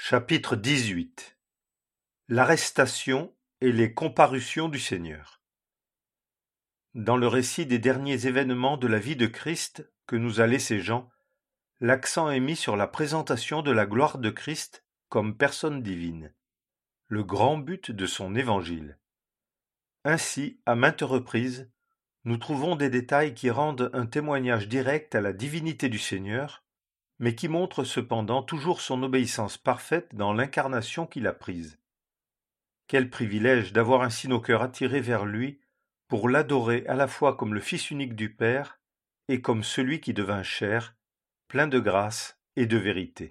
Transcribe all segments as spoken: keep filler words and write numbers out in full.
Chapitre dix-huit. L'arrestation et les comparutions du Seigneur. Dans le récit des derniers événements de la vie de Christ que nous a laissé Jean, l'accent est mis sur la présentation de la gloire de Christ comme personne divine, le grand but de son évangile. Ainsi, à maintes reprises, nous trouvons des détails qui rendent un témoignage direct à la divinité du Seigneur, mais qui montrent cependant toujours son obéissance parfaite dans l'incarnation qu'il a prise. Quel privilège d'avoir ainsi nos cœurs attirés vers lui pour l'adorer à la fois comme le Fils unique du Père et comme celui qui devint chair, plein de grâce et de vérité.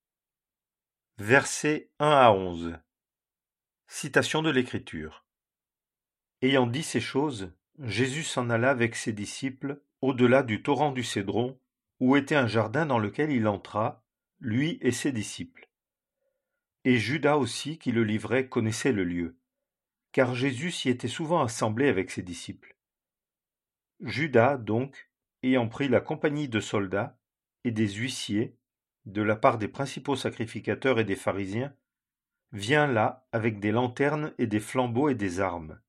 Versets un à onze. Citation de l'Écriture. Ayant dit ces choses, Jésus s'en alla avec ses disciples au-delà du torrent du Cédron, où était un jardin dans lequel il entra, lui et ses disciples. Et Judas aussi, qui le livrait, connaissait le lieu, car Jésus s'y était souvent assemblé avec ses disciples. Judas, donc, ayant pris la compagnie de soldats et des huissiers, de la part des principaux sacrificateurs et des pharisiens, vient là avec des lanternes et des flambeaux et des armes.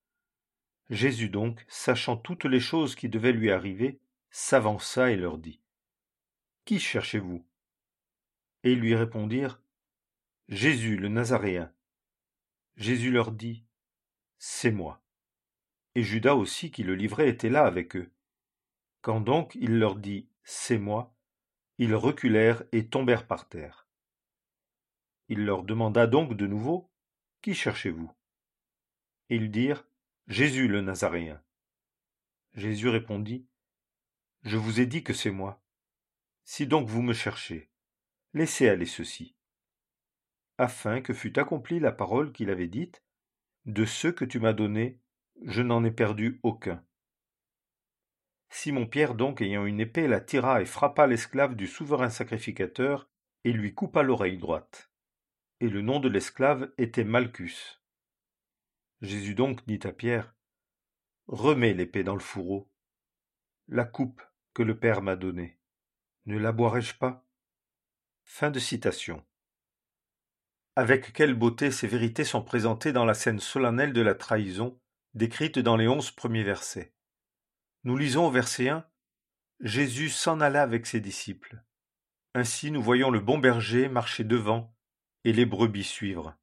Jésus donc, sachant toutes les choses qui devaient lui arriver, s'avança et leur dit : « Qui cherchez-vous ? » Et ils lui répondirent : « Jésus le Nazaréen. » Jésus leur dit : « C'est moi. » Et Judas aussi qui le livrait était là avec eux. Quand donc il leur dit « C'est moi », ils reculèrent et tombèrent par terre. Il leur demanda donc de nouveau : « Qui cherchez-vous ? » Et ils dirent : « Jésus le Nazaréen. » Jésus répondit : « Je vous ai dit que c'est moi. Si donc vous me cherchez, laissez aller ceux-ci, afin que fût accomplie la parole qu'il avait dite : de ceux que tu m'as donnés, je n'en ai perdu aucun. » Simon-Pierre donc, ayant une épée, la tira et frappa l'esclave du souverain sacrificateur et lui coupa l'oreille droite. Et le nom de l'esclave était Malchus. Jésus donc dit à Pierre : « Remets l'épée dans le fourreau. La coupe que le Père m'a donnée, ne la boirai-je pas ?» Fin de citation. Avec quelle beauté ces vérités sont présentées dans la scène solennelle de la trahison, décrite dans les onze premiers versets. Nous lisons au verset un : « Jésus s'en alla avec ses disciples. » Ainsi nous voyons le bon berger marcher devant et les brebis suivre.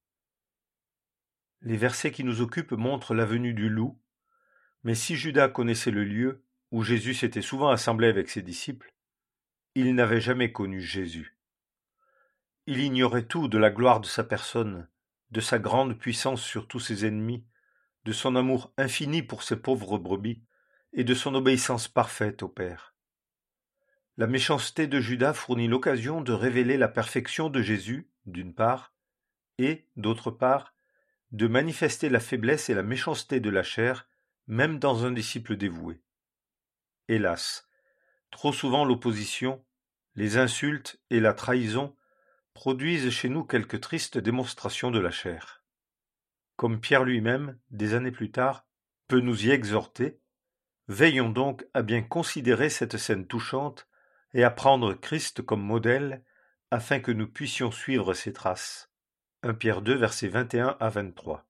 Les versets qui nous occupent montrent la venue du loup, mais si Judas connaissait le lieu où Jésus s'était souvent assemblé avec ses disciples, il n'avait jamais connu Jésus. Il ignorait tout de la gloire de sa personne, de sa grande puissance sur tous ses ennemis, de son amour infini pour ses pauvres brebis et de son obéissance parfaite au Père. La méchanceté de Judas fournit l'occasion de révéler la perfection de Jésus, d'une part, et, d'autre part, de manifester la faiblesse et la méchanceté de la chair, même dans un disciple dévoué. Hélas, trop souvent l'opposition, les insultes et la trahison produisent chez nous quelques tristes démonstrations de la chair. Comme Pierre lui-même, des années plus tard, peut nous y exhorter, veillons donc à bien considérer cette scène touchante et à prendre Christ comme modèle afin que nous puissions suivre ses traces. un Pierre deux, versets vingt et un à vingt-trois.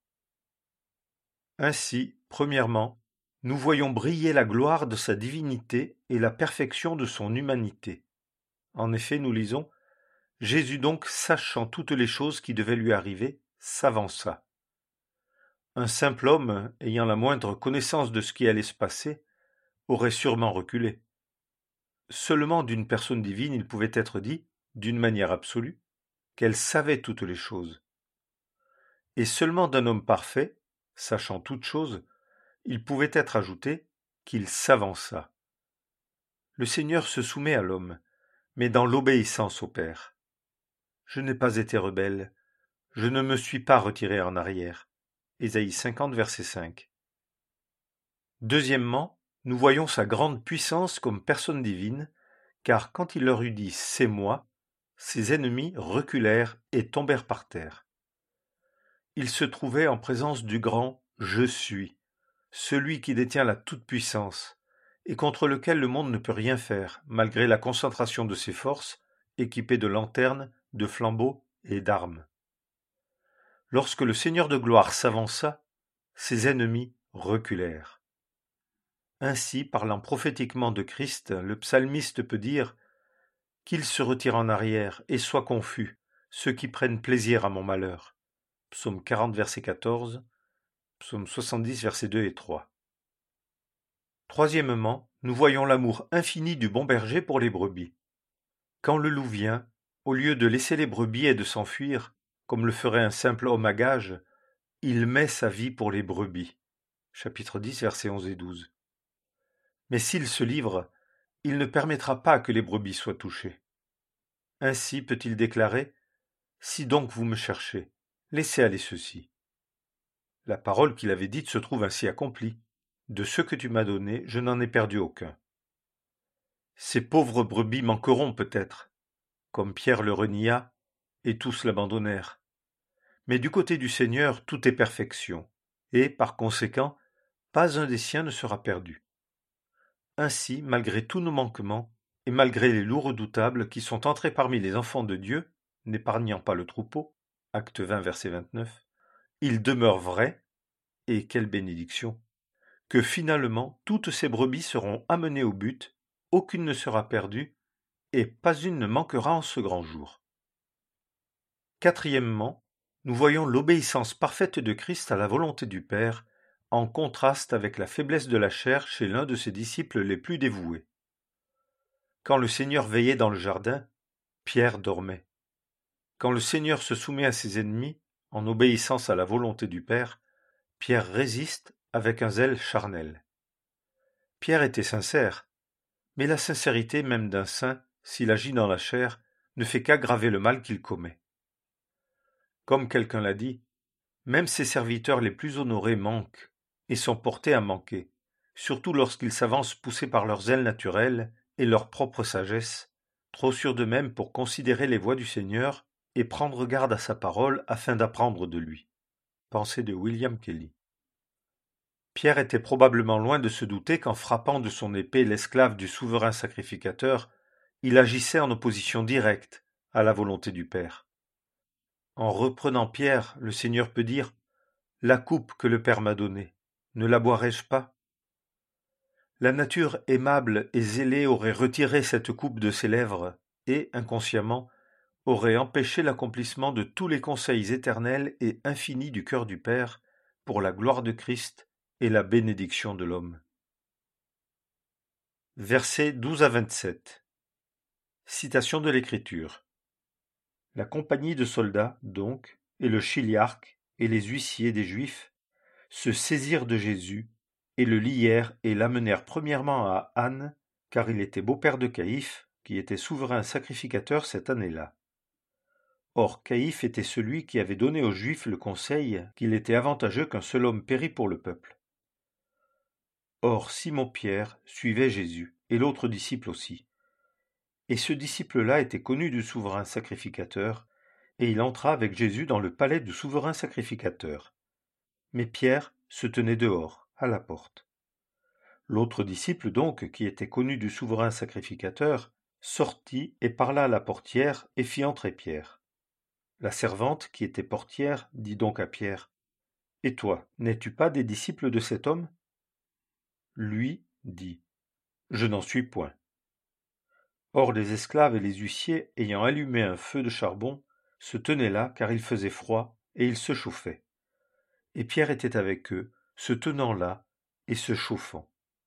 Ainsi, premièrement, nous voyons briller la gloire de sa divinité et la perfection de son humanité. En effet, nous lisons : « Jésus donc, sachant toutes les choses qui devaient lui arriver, s'avança. » Un simple homme, ayant la moindre connaissance de ce qui allait se passer, aurait sûrement reculé. Seulement d'une personne divine, il pouvait être dit, d'une manière absolue, qu'elle savait toutes les choses. Et seulement d'un homme parfait, sachant toutes choses, il pouvait être ajouté qu'il s'avança. Le Seigneur se soumet à l'homme, mais dans l'obéissance au Père. Je n'ai pas été rebelle, je ne me suis pas retiré en arrière. Ésaïe cinquante, verset cinq. Deuxièmement, nous voyons sa grande puissance comme personne divine, car quand il leur eut dit « c'est moi », ses ennemis reculèrent et tombèrent par terre. Il se trouvait en présence du grand « Je suis », celui qui détient la toute-puissance, et contre lequel le monde ne peut rien faire, malgré la concentration de ses forces, équipées de lanternes, de flambeaux et d'armes. Lorsque le Seigneur de gloire s'avança, ses ennemis reculèrent. Ainsi, parlant prophétiquement de Christ, le psalmiste peut dire « Qu'ils se retirent en arrière et soient confus, ceux qui prennent plaisir à mon malheur ». Psaume quarante, verset quatorze, Psaume soixante-dix, versets deux et trois. Troisièmement, nous voyons l'amour infini du bon berger pour les brebis. Quand le loup vient, au lieu de laisser les brebis et de s'enfuir, comme le ferait un simple homme à gage, il met sa vie pour les brebis. Chapitre dix, versets onze et douze. Mais s'il se livre, il ne permettra pas que les brebis soient touchées. Ainsi peut-il déclarer « Si donc vous me cherchez, laissez aller ceux-ci. » La parole qu'il avait dite se trouve ainsi accomplie. De ceux que tu m'as donnés, je n'en ai perdu aucun. Ces pauvres brebis manqueront peut-être, comme Pierre le renia, et tous l'abandonnèrent. Mais du côté du Seigneur, tout est perfection, et, par conséquent, pas un des siens ne sera perdu. Ainsi, malgré tous nos manquements, et malgré les loups redoutables qui sont entrés parmi les enfants de Dieu, n'épargnant pas le troupeau, acte vingt, verset vingt-neuf, il demeure vrai, et quelle bénédiction, que finalement toutes ces brebis seront amenées au but, aucune ne sera perdue, et pas une ne manquera en ce grand jour. Quatrièmement, nous voyons l'obéissance parfaite de Christ à la volonté du Père, en contraste avec la faiblesse de la chair chez l'un de ses disciples les plus dévoués. Quand le Seigneur veillait dans le jardin, Pierre dormait. Quand le Seigneur se soumet à ses ennemis, en obéissance à la volonté du Père, Pierre résiste avec un zèle charnel. Pierre était sincère, mais la sincérité même d'un saint, s'il agit dans la chair, ne fait qu'aggraver le mal qu'il commet. Comme quelqu'un l'a dit, même ses serviteurs les plus honorés manquent et sont portés à manquer, surtout lorsqu'ils s'avancent poussés par leurs ailes naturelles et leur propre sagesse, trop sûrs d'eux-mêmes pour considérer les voies du Seigneur et prendre garde à sa parole afin d'apprendre de lui. Pensée de William Kelly. Pierre était probablement loin de se douter qu'en frappant de son épée l'esclave du souverain sacrificateur, il agissait en opposition directe à la volonté du Père. En reprenant Pierre, le Seigneur peut dire « La coupe que le Père m'a donnée, ne la boirai-je pas ?» La nature aimable et zélée aurait retiré cette coupe de ses lèvres et, inconsciemment, aurait empêché l'accomplissement de tous les conseils éternels et infinis du cœur du Père pour la gloire de Christ et la bénédiction de l'homme. Versets douze à vingt-sept. Citation de l'Écriture. La compagnie de soldats, donc, et le chiliarque, et les huissiers des Juifs, se saisirent de Jésus, et le lièrent et l'amenèrent premièrement à Anne, car il était beau-père de Caïphe, qui était souverain sacrificateur cette année-là. Or Caïphe était celui qui avait donné aux Juifs le conseil qu'il était avantageux qu'un seul homme pérît pour le peuple. Or Simon-Pierre suivait Jésus, et l'autre disciple aussi. Et ce disciple-là était connu du souverain sacrificateur, et il entra avec Jésus dans le palais du souverain sacrificateur. Mais Pierre se tenait dehors, à la porte. L'autre disciple donc, qui était connu du souverain sacrificateur, sortit et parla à la portière et fit entrer Pierre. La servante, qui était portière, dit donc à Pierre, « Et toi, n'es-tu pas des disciples de cet homme ?» Lui dit, « Je n'en suis point. » Or les esclaves et les huissiers, ayant allumé un feu de charbon, se tenaient là car il faisait froid et ils se chauffaient. Et Pierre était avec eux, se tenant là et se chauffant.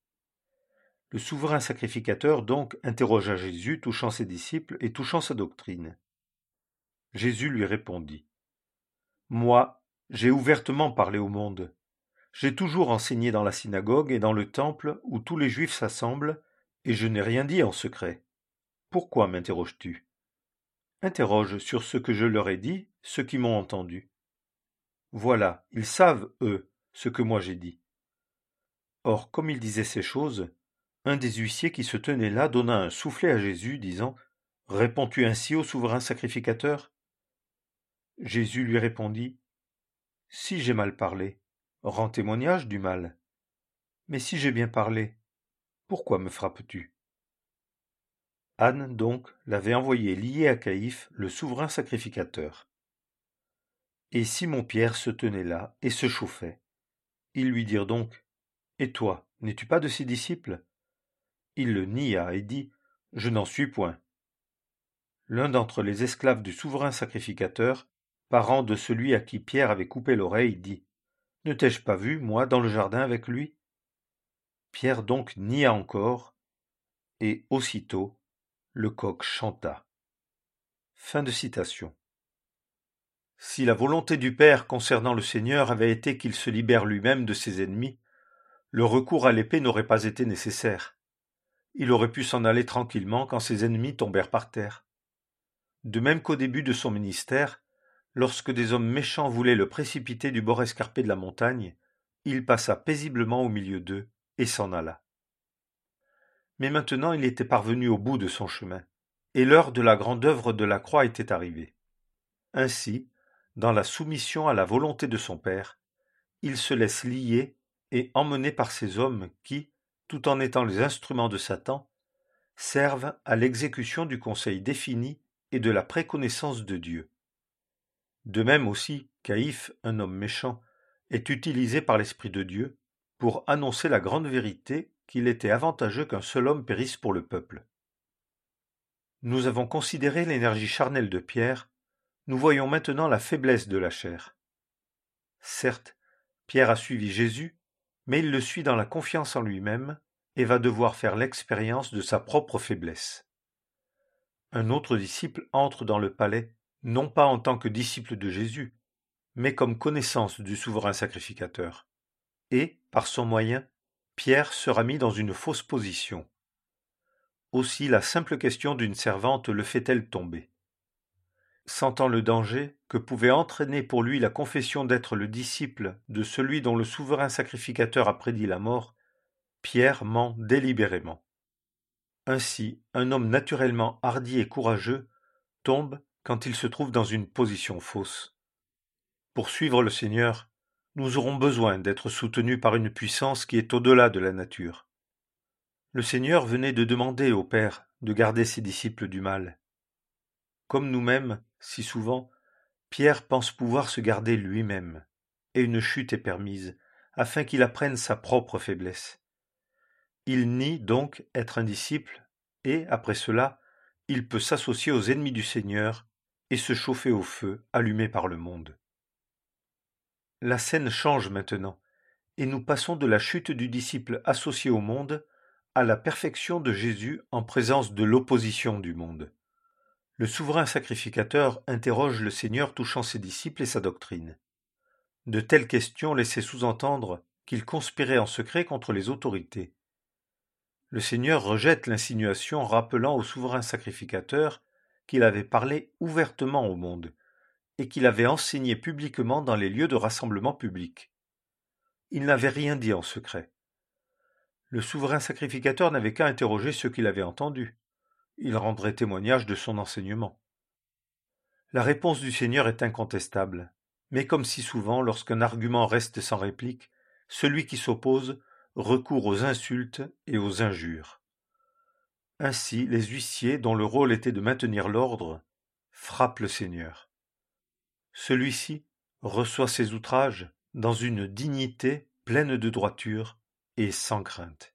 Le souverain sacrificateur donc interrogea Jésus touchant ses disciples et touchant sa doctrine. Jésus lui répondit, « Moi, j'ai ouvertement parlé au monde. J'ai toujours enseigné dans la synagogue et dans le temple où tous les Juifs s'assemblent, et je n'ai rien dit en secret. Pourquoi m'interroges-tu ? Interroge sur ce que je leur ai dit ceux qui m'ont entendu. Voilà, ils savent, eux, ce que moi j'ai dit. » Or, comme il disait ces choses, un des huissiers qui se tenait là donna un soufflet à Jésus, disant, « Réponds-tu ainsi au souverain sacrificateur ?» Jésus lui répondit, « Si j'ai mal parlé, rends témoignage du mal. Mais si j'ai bien parlé, pourquoi me frappes-tu ? Anne, donc, l'avait envoyé lier à Caïphe, le souverain sacrificateur. Et Simon-Pierre se tenait là et se chauffait. Ils lui dirent donc: Et toi, n'es-tu pas de ses disciples? Il le nia et dit: Je n'en suis point. L'un d'entre les esclaves du souverain sacrificateur, parent de celui à qui Pierre avait coupé l'oreille, dit: Ne t'ai-je pas vu, moi, dans le jardin avec lui? Pierre donc nia encore, et aussitôt le coq chanta. Fin de citation. Si la volonté du Père concernant le Seigneur avait été qu'il se libère lui-même de ses ennemis, le recours à l'épée n'aurait pas été nécessaire. Il aurait pu s'en aller tranquillement quand ses ennemis tombèrent par terre. De même qu'au début de son ministère, lorsque des hommes méchants voulaient le précipiter du bord escarpé de la montagne, il passa paisiblement au milieu d'eux et s'en alla. Mais maintenant il était parvenu au bout de son chemin, et l'heure de la grande œuvre de la croix était arrivée. Ainsi, dans la soumission à la volonté de son Père, il se laisse lier et emmener par ces hommes qui, tout en étant les instruments de Satan, servent à l'exécution du conseil défini et de la préconnaissance de Dieu. De même aussi, Caïphe, un homme méchant, est utilisé par l'Esprit de Dieu pour annoncer la grande vérité qu'il était avantageux qu'un seul homme périsse pour le peuple. Nous avons considéré l'énergie charnelle de Pierre, nous voyons maintenant la faiblesse de la chair. Certes, Pierre a suivi Jésus, mais il le suit dans la confiance en lui-même et va devoir faire l'expérience de sa propre faiblesse. Un autre disciple entre dans le palais, non pas en tant que disciple de Jésus, mais comme connaissance du souverain sacrificateur. Et, par son moyen, Pierre sera mis dans une fausse position. Aussi la simple question d'une servante le fait-elle tomber. Sentant le danger que pouvait entraîner pour lui la confession d'être le disciple de celui dont le souverain sacrificateur a prédit la mort, Pierre ment délibérément. Ainsi, un homme naturellement hardi et courageux tombe quand il se trouve dans une position fausse. Pour suivre le Seigneur, nous aurons besoin d'être soutenus par une puissance qui est au-delà de la nature. Le Seigneur venait de demander au Père de garder ses disciples du mal. Comme nous-mêmes, si souvent, Pierre pense pouvoir se garder lui-même, et une chute est permise, afin qu'il apprenne sa propre faiblesse. Il nie donc être un disciple, et, après cela, il peut s'associer aux ennemis du Seigneur et se chauffer au feu allumé par le monde. La scène change maintenant, et nous passons de la chute du disciple associé au monde à la perfection de Jésus en présence de l'opposition du monde. Le souverain sacrificateur interroge le Seigneur touchant ses disciples et sa doctrine. De telles questions laissaient sous-entendre qu'il conspirait en secret contre les autorités. Le Seigneur rejette l'insinuation rappelant au souverain sacrificateur qu'il avait parlé ouvertement au monde et qu'il avait enseigné publiquement dans les lieux de rassemblement public. Il n'avait rien dit en secret. Le souverain sacrificateur n'avait qu'à interroger ceux qu'il avait entendus. Il rendrait témoignage de son enseignement. La réponse du Seigneur est incontestable, mais comme si souvent, lorsqu'un argument reste sans réplique, celui qui s'oppose recourt aux insultes et aux injures. Ainsi, les huissiers, dont le rôle était de maintenir l'ordre, frappent le Seigneur. Celui-ci reçoit ses outrages dans une dignité pleine de droiture et sans crainte.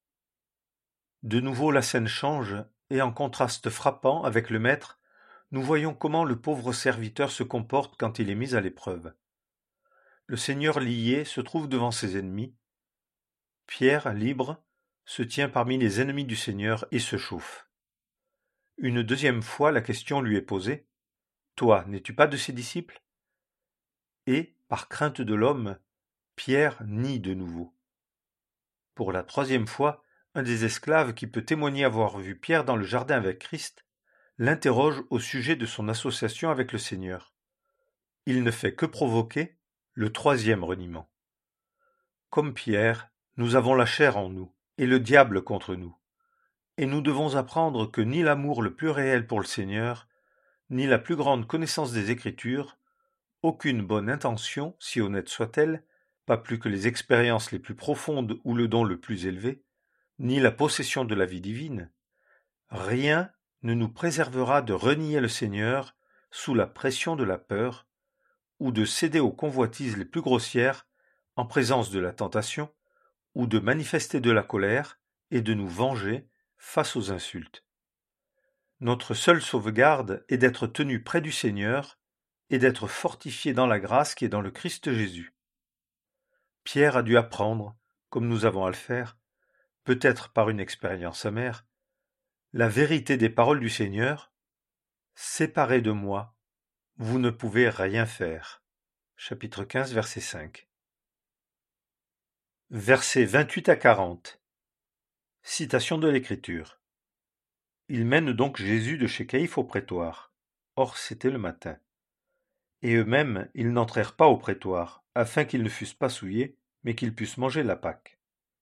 De nouveau la scène change, et en contraste frappant avec le maître, nous voyons comment le pauvre serviteur se comporte quand il est mis à l'épreuve. Le Seigneur lié se trouve devant ses ennemis. Pierre, libre, se tient parmi les ennemis du Seigneur et se chauffe. Une deuxième fois, la question lui est posée: « Toi, n'es-tu pas de ses disciples ?» Et, par crainte de l'homme, Pierre nie de nouveau. Pour la troisième fois, un des esclaves qui peut témoigner avoir vu Pierre dans le jardin avec Christ l'interroge au sujet de son association avec le Seigneur. Il ne fait que provoquer le troisième reniement. Comme Pierre, nous avons la chair en nous et le diable contre nous, et nous devons apprendre que ni l'amour le plus réel pour le Seigneur, ni la plus grande connaissance des Écritures, aucune bonne intention, si honnête soit-elle, pas plus que les expériences les plus profondes ou le don le plus élevé, ni la possession de la vie divine, Rien ne nous préservera de renier le Seigneur sous la pression de la peur, ou de céder aux convoitises les plus grossières en présence de la tentation, ou de manifester de la colère et de nous venger face aux insultes. Notre seule sauvegarde est d'être tenu près du Seigneur et d'être fortifié dans la grâce qui est dans le Christ Jésus. Pierre a dû apprendre, comme nous avons à le faire, peut-être par une expérience amère, la vérité des paroles du Seigneur. Séparés de moi, vous ne pouvez rien faire. Chapitre quinze, verset cinq. Versets vingt-huit à quarante. Citation de l'Écriture. Ils mènent donc Jésus de chez Caïphe au prétoire. Or c'était le matin. Et eux-mêmes, ils n'entrèrent pas au prétoire, afin qu'ils ne fussent pas souillés, mais qu'ils puissent manger la Pâque.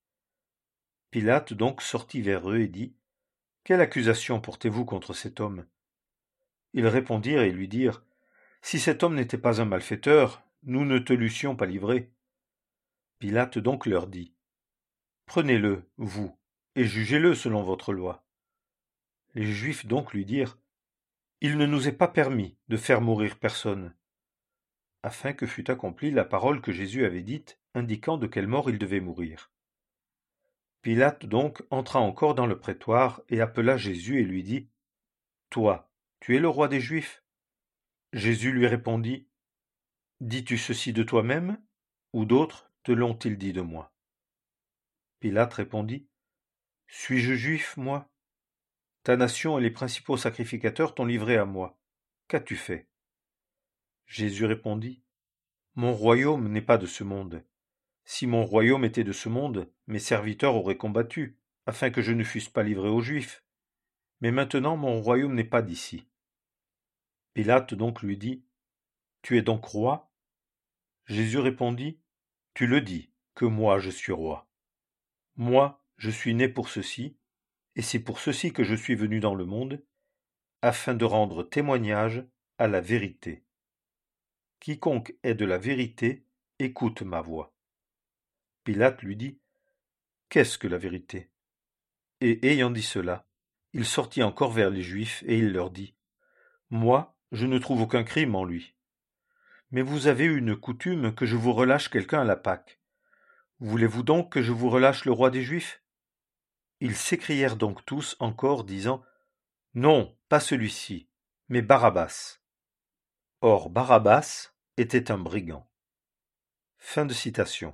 Pilate donc sortit vers eux et dit : Quelle accusation portez-vous contre cet homme ? Ils répondirent et lui dirent : Si cet homme n'était pas un malfaiteur, nous ne te l'eussions pas livré. Pilate donc leur dit : Prenez-le, vous, et jugez-le selon votre loi. Les Juifs donc lui dirent : Il ne nous est pas permis de faire mourir personne, afin que fût accomplie la parole que Jésus avait dite, indiquant de quelle mort il devait mourir. Pilate donc entra encore dans le prétoire et appela Jésus et lui dit : Toi, tu es le roi des Juifs ? Jésus lui répondit : Dis-tu ceci de toi-même, ou d'autres te l'ont-ils dit de moi ? Pilate répondit : Suis-je juif, moi ? Ta nation et les principaux sacrificateurs t'ont livré à moi. Qu'as-tu fait ? Jésus répondit : Mon royaume n'est pas de ce monde. Si mon royaume était de ce monde, mes serviteurs auraient combattu, afin que je ne fusse pas livré aux Juifs. Mais maintenant mon royaume n'est pas d'ici. Pilate donc lui dit : Tu es donc roi ? Jésus répondit : Tu le dis, que moi je suis roi. Moi, je suis né pour ceci, et c'est pour ceci que je suis venu dans le monde, afin de rendre témoignage à la vérité. Quiconque est de la vérité, écoute ma voix. Pilate lui dit : Qu'est-ce que la vérité ? Et ayant dit cela, il sortit encore vers les Juifs, et il leur dit : Moi, je ne trouve aucun crime en lui. Mais vous avez une coutume que je vous relâche quelqu'un à la Pâque. Voulez-vous donc que je vous relâche le roi des Juifs ? Ils s'écrièrent donc tous encore, disant : Non, pas celui-ci, mais Barabbas. Or Barabbas était un brigand. Fin de citation.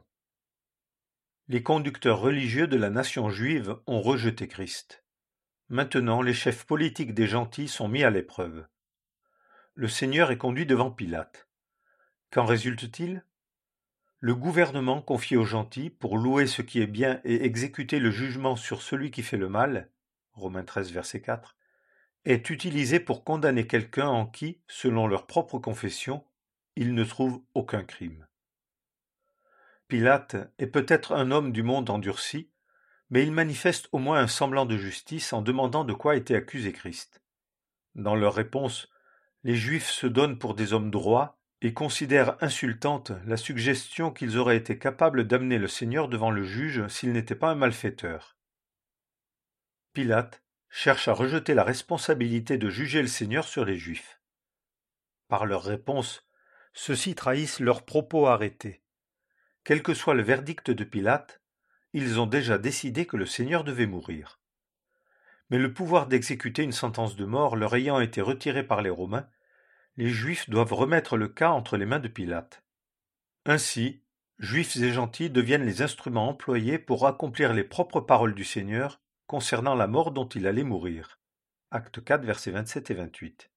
Les conducteurs religieux de la nation juive ont rejeté Christ. Maintenant, les chefs politiques des gentils sont mis à l'épreuve. Le Seigneur est conduit devant Pilate. Qu'en résulte-t-il ? Le gouvernement confié aux gentils pour louer ce qui est bien et exécuter le jugement sur celui qui fait le mal, Romains treize, verset quatre, est utilisé pour condamner quelqu'un en qui, selon leur propre confession, ils ne trouvent aucun crime. Pilate est peut-être un homme du monde endurci, mais il manifeste au moins un semblant de justice en demandant de quoi était accusé Christ. Dans leur réponse, les Juifs se donnent pour des hommes droits et considèrent insultante la suggestion qu'ils auraient été capables d'amener le Seigneur devant le juge s'il n'était pas un malfaiteur. Pilate cherche à rejeter la responsabilité de juger le Seigneur sur les Juifs. Par leur réponse, ceux-ci trahissent leurs propos arrêtés. Quel que soit le verdict de Pilate, ils ont déjà décidé que le Seigneur devait mourir. Mais le pouvoir d'exécuter une sentence de mort leur ayant été retiré par les Romains, les Juifs doivent remettre le cas entre les mains de Pilate. Ainsi, Juifs et gentils deviennent les instruments employés pour accomplir les propres paroles du Seigneur concernant la mort dont il allait mourir. Acte quatre, versets vingt-sept et vingt-huit.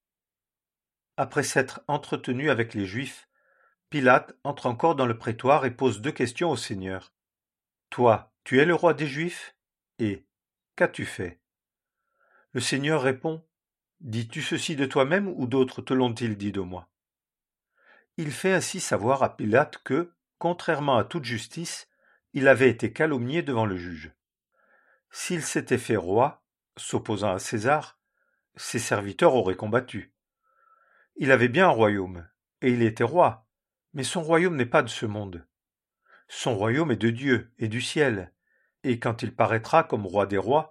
Après s'être entretenu avec les Juifs, Pilate entre encore dans le prétoire et pose deux questions au Seigneur. « Toi, tu es le roi des Juifs ? Et qu'as-tu fait ?» Le Seigneur répond : « Dis-tu ceci de toi-même ou d'autres te l'ont-ils dit de moi ?» Il fait ainsi savoir à Pilate que, contrairement à toute justice, il avait été calomnié devant le juge. S'il s'était fait roi, s'opposant à César, ses serviteurs auraient combattu. Il avait bien un royaume, et il était roi, mais son royaume n'est pas de ce monde. Son royaume est de Dieu et du ciel, et quand il paraîtra comme roi des rois,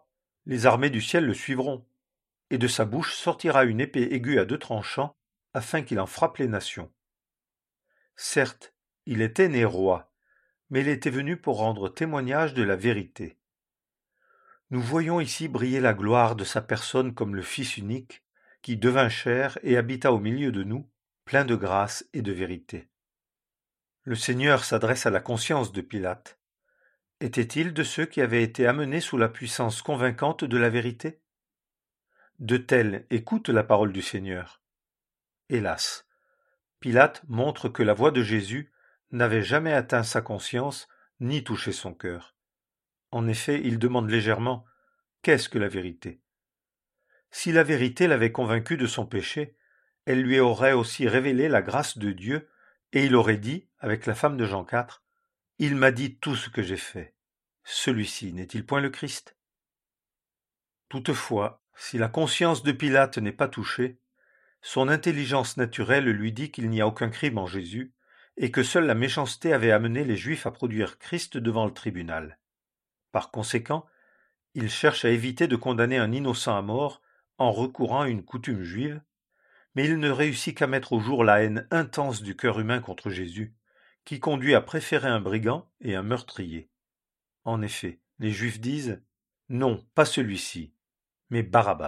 Les armées du ciel le suivront, et de sa bouche sortira une épée aiguë à deux tranchants, afin qu'il en frappe les nations. Certes, il était né roi, mais il était venu pour rendre témoignage de la vérité. Nous voyons ici briller la gloire de sa personne comme le Fils unique, qui devint chair et habita au milieu de nous, plein de grâce et de vérité. Le Seigneur s'adresse à la conscience de Pilate. Était-il de ceux qui avaient été amenés sous la puissance convaincante de la vérité? De tels écoutent la parole du Seigneur. Hélas, Pilate montre que la voix de Jésus n'avait jamais atteint sa conscience ni touché son cœur. En effet, il demande légèrement « Qu'est-ce que la vérité ?» Si la vérité l'avait convaincu de son péché, elle lui aurait aussi révélé la grâce de Dieu, et il aurait dit, avec la femme de Jean quatre, « Il m'a dit tout ce que j'ai fait. Celui-ci n'est-il point le Christ ?» Toutefois, si la conscience de Pilate n'est pas touchée, son intelligence naturelle lui dit qu'il n'y a aucun crime en Jésus, et que seule la méchanceté avait amené les Juifs à produire Christ devant le tribunal. Par conséquent, il cherche à éviter de condamner un innocent à mort en recourant à une coutume juive, mais il ne réussit qu'à mettre au jour la haine intense du cœur humain contre Jésus, qui conduit à préférer un brigand et un meurtrier. En effet, les Juifs disent « Non, pas celui-ci, mais Barabbas ».